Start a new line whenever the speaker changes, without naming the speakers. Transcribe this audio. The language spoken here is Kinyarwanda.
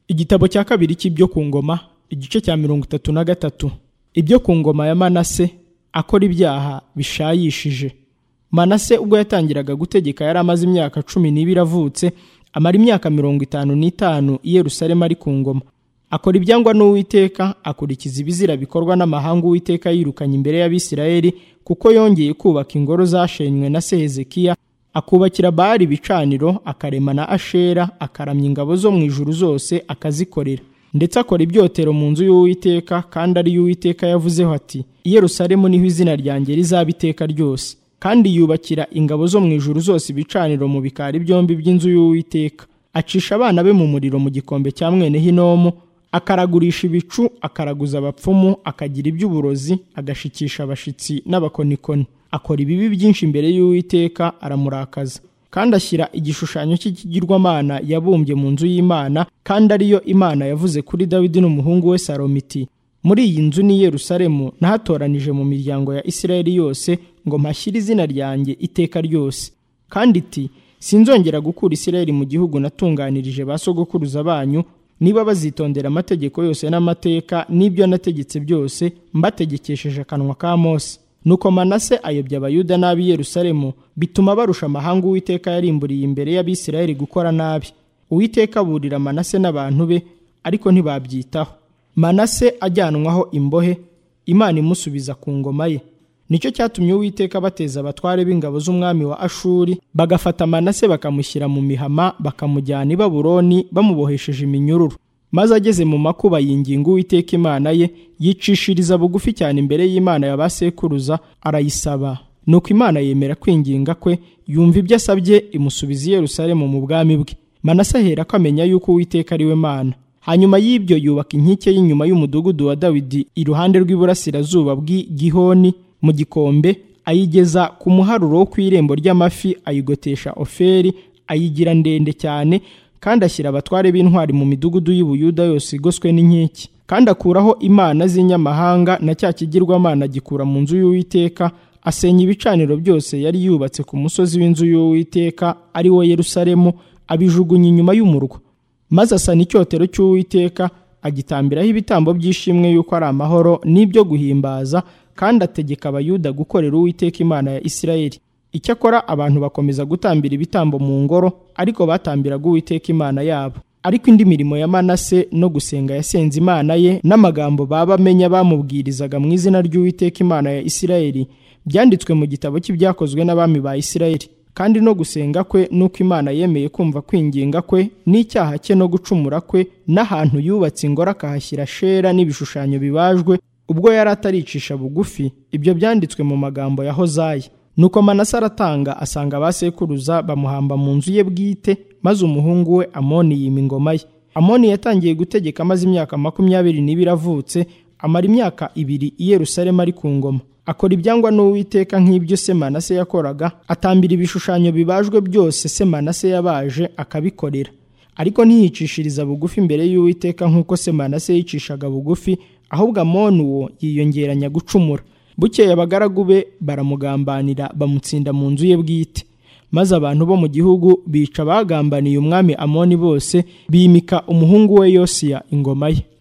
Igitabo cya kabiri cy'ibyo ku ngoma, igice cya 33. Ibyo ku ngoma ya Manase, akora ibyaha bishayishije. Manase ubwo yatangiraga gutegeka yari amaze imyaka 12 avutse, amara imyaka 55 i Yerusalemu ari ku ngoma. Akora ibyangwa n'Uwiteka, akurikiza ibizira bikorwa n'amahanga Uwiteka yirukanye imbere y'Abisirayeli, kuko yongeye kubaka ingoro zashenywe na Hezekiya, akubakira Bali ibicaniro, akarema na Ashera, akaramya ingabo zo mu ijuru zose akazikorera. Ndetse akora ibyotero mu nzu y'Uwiteka, kandi ari Uwiteka yavuzeho ati, i Yerusalemu niho izina ryanjye rizaba iteka ryose. Kandi yubakira ingabo zo mu ijuru zose ibicaniro mu bikari byombi by'inzu y'Uwiteka. Acisha abana be mu muriro mu gikombe cya mwene Hinomu, akaragurisha ibicu, akaraguza abapfumu, akagira iby'uburozi, agashikisha abashitsi n'abakonikoni. Akora ibibi byinshi imbere y'Uwiteka, aramurakaza. Kandi ashyira igishushanyo cy'ikigirwamana yabumbye mu nzu y'Imana, kandi ariyo Imana yavuze kuri Dawidi n'umuhungu we Salomo iti, muri iyi nzu ni Yerusalemu nahatoranije mu miryango ya Isirayeli yose ngo mpashyire izina ryanjye iteka ryose. Kandi iti, sinzongera gukura Isirayeli mu gihugu natunganirije ba sogokuruza banyu, niba bazitondera amategeko yose n'amateka n'ibyo nategetse byose mbategekesheje akanwa ka Mose. Nuko Manase ayobya Abayuda n'ab'i Yerusalemu, bituma barusha amahanga Uwiteka yarimburiye imbere y'Abisirayeli gukora nabi. Uwiteka aburira Manase n'abantu be, ariko ntibabyitaho. Manase ajyanwaho imbohe, Imana imusubiza ku ngoma ye. Nicyo cyatumye Uwiteka bateza abatware b'ingabo z'umwami wa Ashuri, bagafata Manase bakamushyira mu mihama, bakamujyana i Babuloni bamubohesheje iminyururu. Maze ageze mu makuba yinginga Uwiteka Imana ye, yicishiriza bugufi cyane imbere y'Imana ya basekuruza, arayisaba. Nuko Imana yemera kwinginga kwe, yumva ibyo asabye, imusubiza i Yerusalemu mu bwami bwe. Manase ahera ko amenya yuko Uwiteka ari we Mana. Hanyuma y'ibyo yubaka inkike y'inyuma y'umudugudu wa Dawidi iruhande rw'iburasirazuba bw'i Gihoni mu gikombe, ayigeza ku muharuro wo ku irembo ry'amafi, ayigotesha Oferi, ayigira ndende cyane, kandi ashyira abatware b'intwari mu midugudu y'Ubuyuda yose igoswe n'inkike. Kandi akuraho imana z'inyamahanga na cya kigirwamana gikura mu nzu y'Uwiteka, asenya ibicaniro byose yari yubatse ku musozi w'inzu y'Uwiteka ari wo Yerusalemu, abijugunya inyuma y'umurwa. Maze asana icyotero cy'Uwiteka, agitambiraho ibitambo by'ishimwe yuko ari amahoro n'ibyo guhimbaza, kandi ategeka Abayuda gukorera Uwiteka Imana ya Isirayeli. Icyakora abantu bakomeza gutambira ibitambo mu ngoro, ariko batambiraga Uwiteka Imana yabo. Ariko indi mirimo ya Manase no gusenga yasenze Imana ye, n'amagambo bamenya bamubwirizaga mu izina ry'Uwiteka Imana ya Isirayeli, byanditswe mu gitabo cy'ibyakozwe n'abami ba Isirayeli. Kandi no gusenga kwe nuko Imana yemeye kumva kwinginga kwe, n'icyaha cye no gucumura kwe, n'ahantu yubatse ingoro akahashyira Ashera n'ibishushanyo bibajwe, ubwo yari ataricisha bugufi, ibyo byanditswe mu magambo ya Hozaya. Nuko Manase aratanga, asanga abasekuruza bamuhamba mu nzu ye bwite, maze umuhungu we Amoni yima ingoma ye. Amoni yatangiye gutegeka amaze imyaka 22 avutse, amara imyaka 2 i Yerusalemu ari ku ngoma. Akora ibyangwa n'Uwiteka nk'ibyo se Manase yakoraga, atambira ibishushanyo bibajwe byose se Manase yabaje akabikorera. Ariko ntiyicishiriza bugufi imbere y'Uwiteka nk'uko se Manase yicishaga bugufi, ahubwo Amoni uwo yiyongeranya gucumura. Bukeye abagaragu be baramugambanira, bamutsinda mu nzu ye bwite. Maze abantu bo mu gihugu bica bagambaniye umwami Amoni bose, bimika umuhungu we Yosiya ingoma ye.